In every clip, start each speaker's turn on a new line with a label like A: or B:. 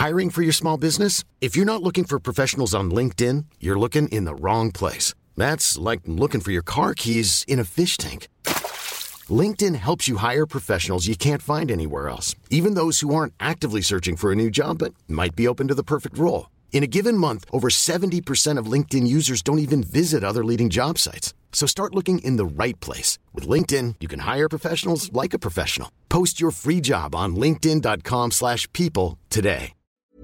A: Hiring for your small business? If you're not looking for professionals on LinkedIn, you're looking in the wrong place. That's like looking for your car keys in a fish tank. LinkedIn helps you hire professionals you can't find anywhere else, even those who aren't actively searching for a new job but might be open to the perfect role. In a given month, over 70% of LinkedIn users don't even visit other leading job sites. So start looking in the right place. With LinkedIn, you can hire professionals like a professional. Post your free job on linkedin.com/people today.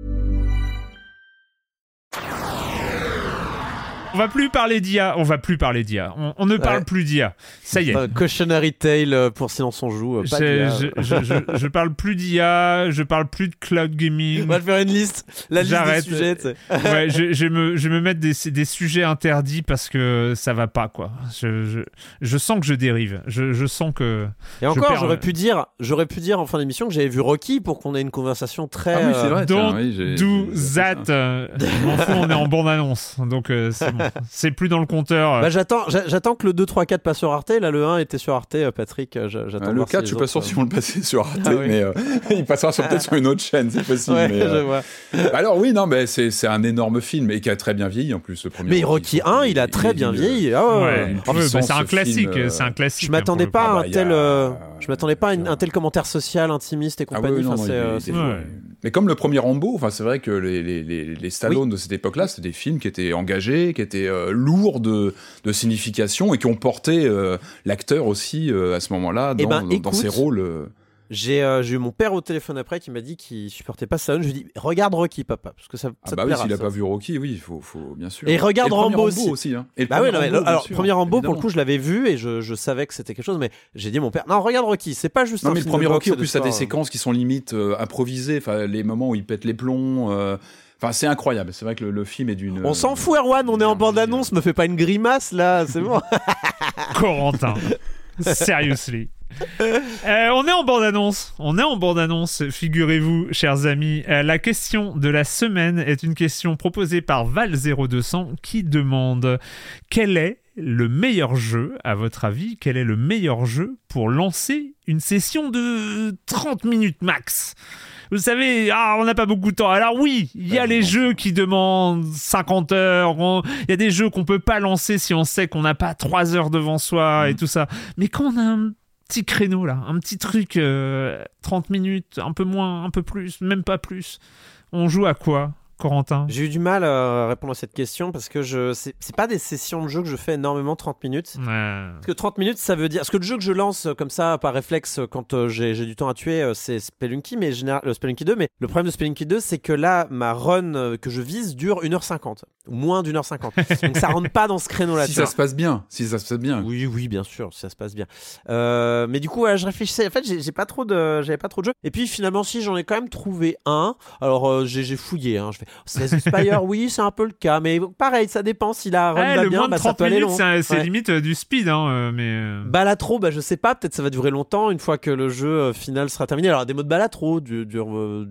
B: On va plus parler d'IA. On ne parle plus d'IA. Ça y est.
C: Cautionary tale pour Silence on joue.
B: Je parle plus d'IA. Je parle plus de cloud gaming.
C: On va faire une liste. La liste des sujets.
B: Ouais, je vais me mettre des sujets interdits parce que ça va pas, quoi. Je sens que je dérive. Je sens que.
C: Et encore, j'aurais pu dire en fin d'émission que j'avais vu Rocky pour qu'on ait une conversation très.
D: Ah oui, c'est vrai.
B: Do that. M'en fous, on est en bande-annonce. Donc c'est bon. C'est plus dans le compteur.
C: Bah, j'attends que le 2, 3, 4 passe sur Arte. Là, le 1 était sur Arte, Patrick. J'attends
D: le 4, je suis pas sûr si on le passait sur Arte, mais il passera peut-être sur une autre chaîne, c'est possible.
C: Ouais,
D: mais,
C: je vois.
D: Alors oui, non, mais c'est un énorme film et qui a très bien vieilli en plus. Le premier
C: mais Rocky 1, il a très bien vieilli.
B: C'est un classique. C'est un classique.
C: Je m'attendais pas à un tel commentaire social, intimiste et compagnie.
D: Mais comme le premier Rambo, c'est vrai que les Stallone de cette époque-là, c'était des films qui étaient engagés, qui étaient lourds de signification et qui ont porté l'acteur aussi à ce moment-là dans ses rôles.
C: J'ai eu mon père au téléphone après qui m'a dit qu'il supportait pas Stallone. Je lui ai dit regarde Rocky, papa, parce que ça te plaira.
D: Oui, s'il a pas vu Rocky, oui, il faut bien sûr.
C: Et regarde Rambo
D: aussi. Hein. Et
C: premier Rambo, évidemment. Pour le coup, je l'avais vu et je savais que c'était quelque chose, mais j'ai dit à mon père non, regarde Rocky, c'est pas juste.
D: Non,
C: un
D: mais
C: film
D: le premier
C: de
D: Rocky, en plus,
C: ça
D: a des séquences qui sont limite improvisées, les moments où il pète les plombs. C'est incroyable. C'est vrai que le film est d'une.
C: On s'en fout, Erwan. On est en bande-annonce. Me fais pas une grimace là. C'est bon.
B: Corentin. Seriously. On est en bande-annonce. Figurez-vous, chers amis. La question de la semaine est une question proposée par Val0200 qui demande quel est le meilleur jeu, à votre avis, quel est le meilleur jeu pour lancer une session de 30 minutes max? Vous savez, on n'a pas beaucoup de temps. Alors oui, il y a les jeux qui demandent 50 heures. Il y a des jeux qu'on peut pas lancer si on sait qu'on n'a pas 3 heures devant soi et tout ça. Mais quand on a un petit créneau là, un petit truc, 30 minutes, un peu moins, un peu plus, même pas plus, on joue à quoi, Corentin?
C: J'ai eu du mal à répondre à cette question parce que c'est pas des sessions de jeu que je fais énormément 30 minutes. Parce que 30 minutes, ça veut dire... Parce que le jeu que je lance comme ça, par réflexe, quand j'ai du temps à tuer, c'est Spelunky, Spelunky 2. Mais le problème de Spelunky 2, c'est que là, ma run que je vise dure 1h50. Ou moins d'1h50. Donc ça rentre pas dans ce créneau-là.
D: Si ça se passe bien.
C: Oui, bien sûr, si ça se passe bien. Mais du coup, je réfléchissais. En fait, j'avais pas trop de jeux. Et puis finalement, si, j'en ai quand même trouvé un. Alors, j'ai fouillé. Je fais Slay the Spire, oui, c'est un peu le cas, mais pareil, ça dépend si la run va bien, ça peut aller long.
B: C'est limite du speed,
C: Balatro, je sais pas, peut-être ça va durer longtemps une fois que le jeu final sera terminé. Alors des modes Balatro dure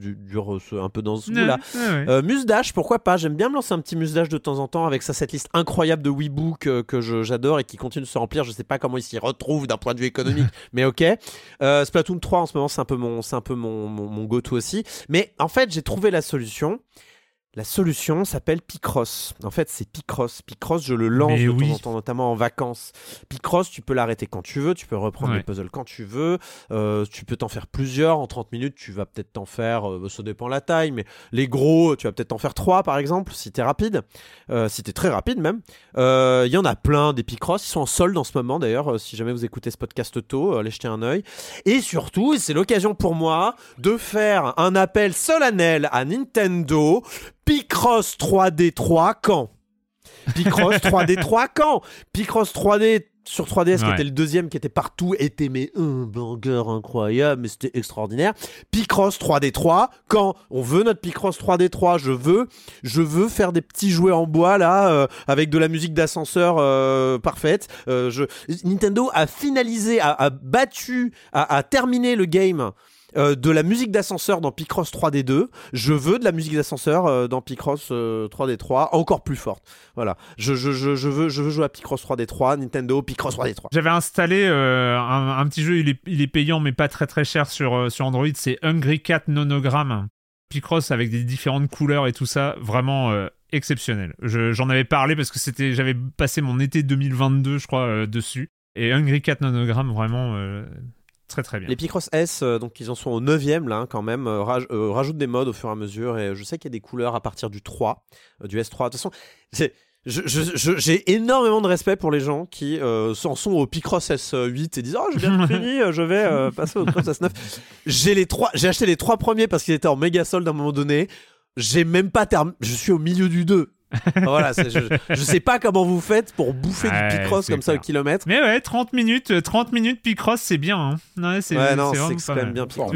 C: un peu dans ce goût-là. Muse-Dash, pourquoi pas? J'aime bien me lancer un petit Muse-Dash de temps en temps avec cette liste incroyable de Weeboo que j'adore et qui continue de se remplir. Je sais pas comment il s'y retrouve d'un point de vue économique, mais ok. Splatoon 3 en ce moment, c'est un peu mon go-to aussi. Mais en fait, j'ai trouvé la solution. La solution s'appelle Picross. En fait, c'est Picross. Picross, je le lance de temps en temps, notamment en vacances. Picross, tu peux l'arrêter quand tu veux, tu peux reprendre les puzzles quand tu veux, tu peux t'en faire plusieurs. En 30 minutes, tu vas peut-être t'en faire, ça dépend la taille, mais les gros, tu vas peut-être t'en faire 3 par exemple, si t'es rapide, si t'es très rapide même. Il y en a plein des Picross, ils sont en solde en ce moment d'ailleurs, si jamais vous écoutez ce podcast tôt, allez jeter un œil. Et surtout, c'est l'occasion pour moi de faire un appel solennel à Nintendo. Picross 3D3 quand Picross 3D3 quand Picross 3D sur 3DS qui était le deuxième qui était partout était un banger incroyable, mais c'était extraordinaire. Picross 3D3 quand on veut notre Picross 3D3, je veux faire des petits jouets en bois là avec de la musique d'ascenseur parfaite. Nintendo a finalisé, a terminé le game de la musique d'ascenseur dans Picross 3D2. Je veux de la musique d'ascenseur dans Picross 3D3 encore plus forte. Voilà. Je veux jouer à Picross 3D3, Nintendo Picross 3D3.
B: J'avais installé un petit jeu, il est payant mais pas très très cher sur Android, c'est Hungry Cat Nonogram. Picross avec des différentes couleurs et tout ça, vraiment exceptionnel. J'en avais parlé parce que j'avais passé mon été 2022, je crois, dessus. Et Hungry Cat Nonogram, vraiment très très bien.
C: Les Picross S, donc ils en sont au 9e là, quand même, rajoutent des modes au fur et à mesure. Et je sais qu'il y a des couleurs à partir du 3, du S3. De toute façon, j'ai énormément de respect pour les gens qui en sont au Picross S8 et disent j'ai bien fini, je vais passer au Picross S9. J'ai acheté les 3 premiers parce qu'ils étaient en méga solde à un moment donné. J'ai même pas je suis au milieu du 2. Voilà, je sais pas comment vous faites pour bouffer du Picross comme ça au kilomètre.
B: Mais ouais, 30 minutes Picross, c'est bien. Hein. Ouais, c'est
C: quand même bien Picross.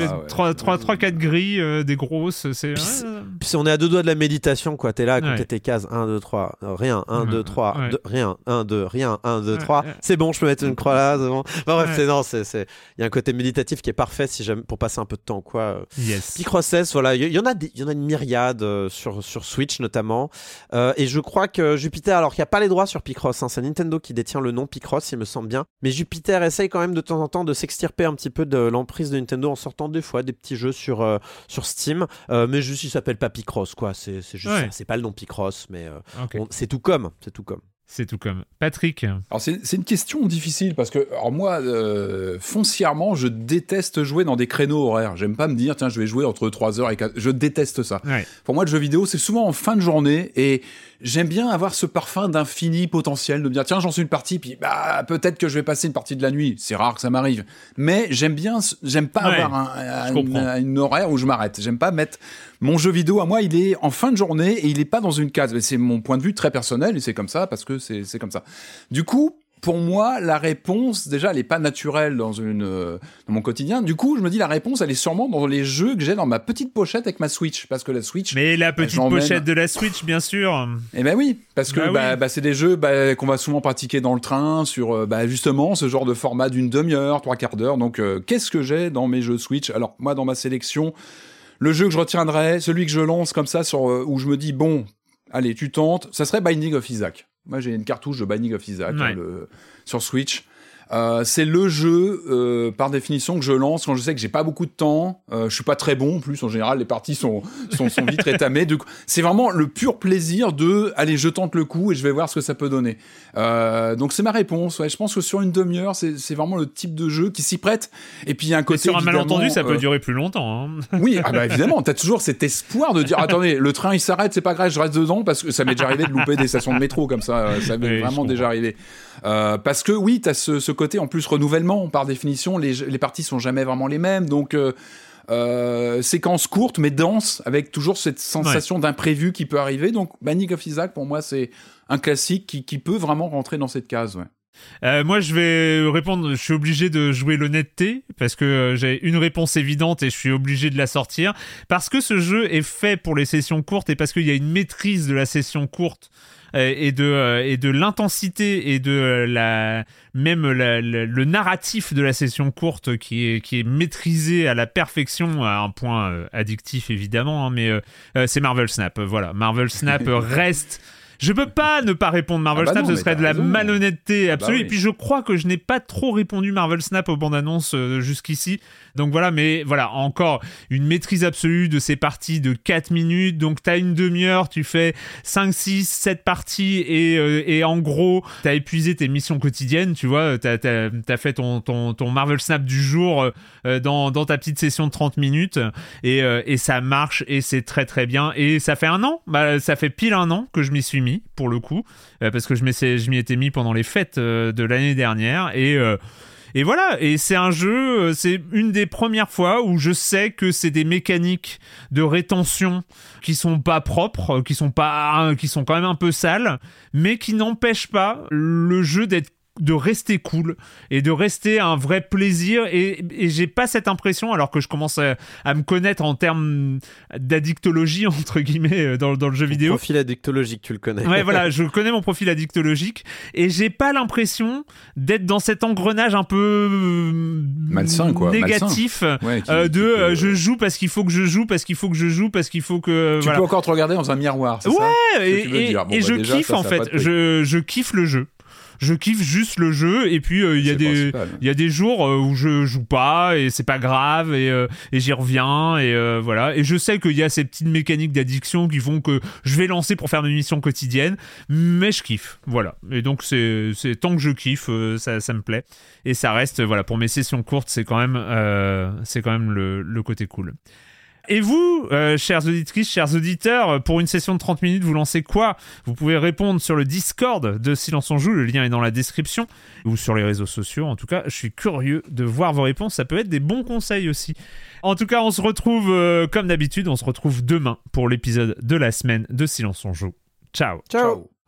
B: 3-4 grilles, des grosses.
C: Puis on est à 2 doigts de la méditation, quoi. T'es là à compter tes cases. 1, 2, 3, rien. 1, 2, 3, rien. 1, 2, rien. 1, 2, 3. C'est bon, je peux mettre une croix là. C'est bon. Enfin, bref, il y a un côté méditatif qui est parfait pour passer un peu de temps, quoi.
B: Yes.
C: Picross S, voilà. Il y en a une myriade sur Switch notamment. Et je crois que Jupiter, alors qu'il n'y a pas les droits sur Picross, c'est Nintendo qui détient le nom Picross, il me semble bien, mais Jupiter essaye quand même de temps en temps de s'extirper un petit peu de l'emprise de Nintendo en sortant des fois des petits jeux sur Steam, mais juste il s'appelle pas Picross, quoi. C'est juste ça, c'est pas le nom Picross, mais c'est tout comme.
B: C'est tout comme. Patrick.
D: Alors c'est une question difficile parce que alors moi foncièrement je déteste jouer dans des créneaux horaires. J'aime pas me dire tiens je vais jouer entre 3h et 4h. Je déteste ça. Ouais. Pour moi le jeu vidéo c'est souvent en fin de journée et j'aime bien avoir ce parfum d'infini potentiel de me dire tiens j'en suis une partie puis peut-être que je vais passer une partie de la nuit. C'est rare que ça m'arrive. Mais j'aime pas avoir une horaire où je m'arrête. J'aime pas mettre mon jeu vidéo à moi il est en fin de journée et il est pas dans une case. C'est mon point de vue très personnel et c'est comme ça parce que c'est comme ça. Du coup, pour moi, la réponse, déjà, elle n'est pas naturelle dans mon quotidien. Du coup, je me dis, la réponse, elle est sûrement dans les jeux que j'ai dans ma petite pochette avec ma Switch. Parce que la Switch...
B: Mais la petite pochette de la Switch, bien sûr.
D: Eh ben oui, parce que c'est des jeux qu'on va souvent pratiquer dans le train sur justement ce genre de format d'une demi-heure, 3/4 d'heure. Donc, qu'est-ce que j'ai dans mes jeux Switch ? Alors, moi, dans ma sélection, le jeu que je retiendrai, celui que je lance comme ça, où je me dis, bon, allez, tu tentes, ça serait Binding of Isaac. Moi, j'ai une cartouche de Binding of Isaac sur Switch. C'est le jeu, par définition, que je lance quand je sais que j'ai pas beaucoup de temps. Je suis pas très bon, en plus, en général, les parties sont vite rétamées. C'est vraiment le pur plaisir de, allez, je tente le coup et je vais voir ce que ça peut donner. Donc, c'est ma réponse. Ouais. Je pense que sur une demi-heure, c'est vraiment le type de jeu qui s'y prête. Et puis, il y a un côté.
B: Sur un malentendu, ça peut durer plus longtemps. Hein.
D: Oui, évidemment, t'as toujours cet espoir de dire, attendez, le train, il s'arrête, c'est pas grave, je reste dedans, parce que ça m'est déjà arrivé de louper des stations de métro comme ça. Ça m'est vraiment déjà arrivé. Parce que oui, t'as ce côté en plus renouvellement par définition, les parties sont jamais vraiment les mêmes, donc séquence courte mais dense avec toujours cette sensation d'imprévu qui peut arriver. Donc Binding of Isaac pour moi c'est un classique qui peut vraiment rentrer dans cette case.
B: Moi je vais répondre, je suis obligé de jouer l'honnêteté parce que j'ai une réponse évidente et je suis obligé de la sortir parce que ce jeu est fait pour les sessions courtes et parce qu'il y a une maîtrise de la session courte et de l'intensité et de le narratif de la session courte qui est maîtrisé à la perfection à un point addictif évidemment, hein, mais c'est Marvel Snap. Voilà, Marvel Snap reste. Je peux pas ne pas répondre Marvel Snap, ce serait de la malhonnêteté absolue. Et puis je crois que je n'ai pas trop répondu Marvel Snap aux bandes annonces jusqu'ici. Donc voilà, mais voilà, encore une maîtrise absolue de ces parties de 4 minutes. Donc t'as une demi-heure, tu fais 5, 6, 7 parties et en gros, t'as épuisé tes missions quotidiennes, tu vois, t'as fait ton Marvel Snap du jour dans ta petite session de 30 minutes et ça marche et c'est très très bien. Et ça fait ça fait pile un an que je m'y suis mis pour le coup, parce que je m'y étais mis pendant les fêtes de l'année dernière et voilà, et c'est un jeu, c'est une des premières fois où je sais que c'est des mécaniques de rétention qui sont pas propres, qui sont quand même un peu sales, mais qui n'empêchent pas le jeu de rester cool et de rester un vrai plaisir et j'ai pas cette impression, alors que je commence à me connaître en termes d'addictologie entre guillemets dans le jeu vidéo.
C: Ton profil addictologique, tu le connais.
B: Ouais, voilà, je connais mon profil addictologique et j'ai pas l'impression d'être dans cet engrenage un peu
D: malsain, quoi,
B: négatif je joue parce qu'il faut que je joue parce qu'il faut que je joue parce qu'il faut que
D: tu peux encore te regarder dans un miroir, c'est ça
B: et je kiffe en fait, je kiffe le jeu. je kiffe juste le jeu, et puis il y a des jours où je joue pas et c'est pas grave, et j'y reviens, et voilà. Et je sais qu'il y a ces petites mécaniques d'addiction qui font que je vais lancer pour faire mes missions quotidiennes, mais je kiffe, voilà. Et donc c'est tant que je kiffe, ça me plaît, et ça reste, voilà, pour mes sessions courtes, c'est quand même le côté cool. Et vous, chères auditrices, chers auditeurs, pour une session de 30 minutes, vous lancez quoi ? Vous pouvez répondre sur le Discord de Silence on Joue, le lien est dans la description, ou sur les réseaux sociaux. En tout cas, je suis curieux de voir vos réponses, ça peut être des bons conseils aussi. En tout cas, on se retrouve, comme d'habitude, on se retrouve demain pour l'épisode de la semaine de Silence on Joue. Ciao.
C: Ciao.